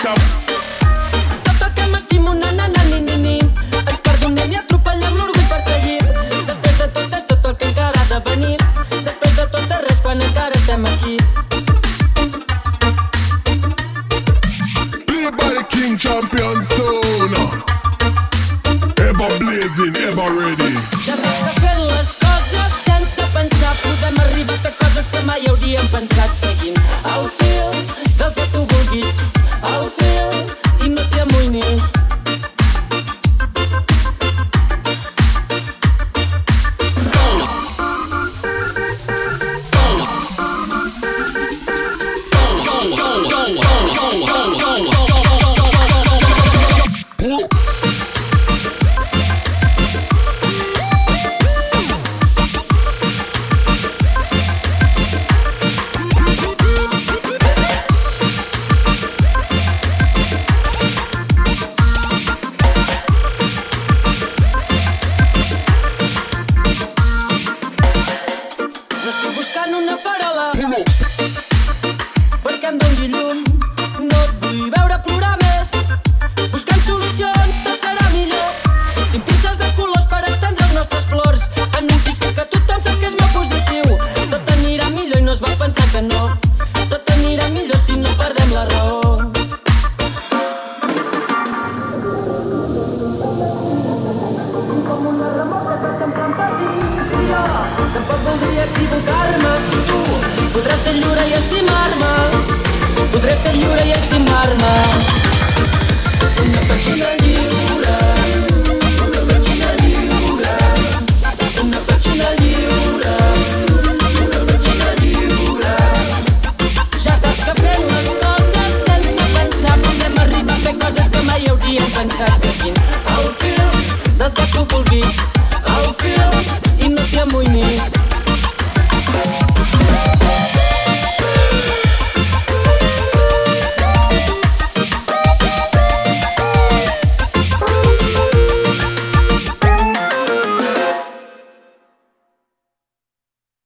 xap. Tot el que m'estimo, na-na-na-ni-ni-ni. Ens perdonem i atropellem l'orgull perseguit. Després de tot és tot el que encara ha de venir. Després de tot és res quan encara estem aquí. Play by the King Champion sound. Ever blazing, ever ready. Ja saps que fent les coses sense pensar podem arribar a fer coses que mai hauríem pensat. Seguint el fil del que tu vulguis, el fil, i no t'hi amoïnis. No estic buscant una parola perquè em doni llum. No et vull veure plorar més. Buscant solucions tot serà millor. Tinc pinces de colors per estendre els nostres flors en un pis que tothom sap que és molt positiu. Tot anirà millor i no es va pensar que no. Tot anirà millor si no perdem la raó. Com una remota que sempre em patia. Tampoc voldria equivocar-me. Tu podràs ser lliure i estimar-me. Podré ser lliure i estimar-me. Una persona lliure. Una persona lliure. Una persona lliure. Una persona lliure. Ja saps que fent les coses sense pensar podem arribar a fer coses que mai hauríem pensat. Seguint el fil del que tu vulguis, el fil, i no t'hi amoïnis.